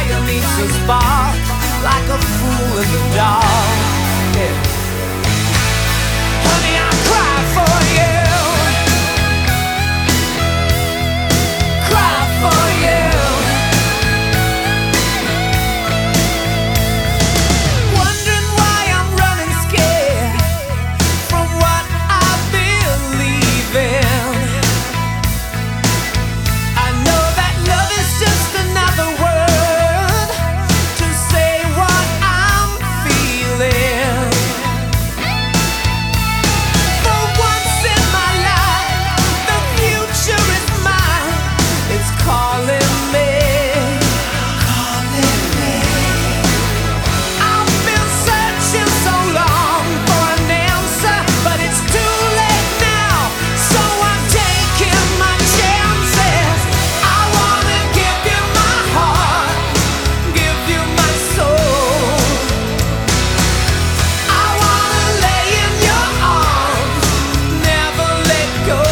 fire needs a spark, like a fool in the dark. Yeah. Honey, I cry for you, cry for you. Wondering why I'm running scared from what I believe in. I know that love is just another word to say what I'm feeling. For once in my life, the future is mine. It's calling me, calling me. I've been searching so long for an answer, but it's too late now, so I'm taking my chances. I wanna give you my heart, give you my soul. I wanna lay in your arms, never let go.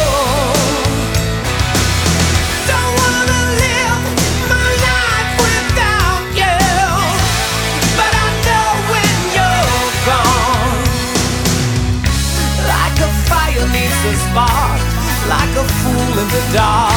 Don't wanna live my life without you, but I know when you're gone, like a fire needs a spark, like a fool in the dark.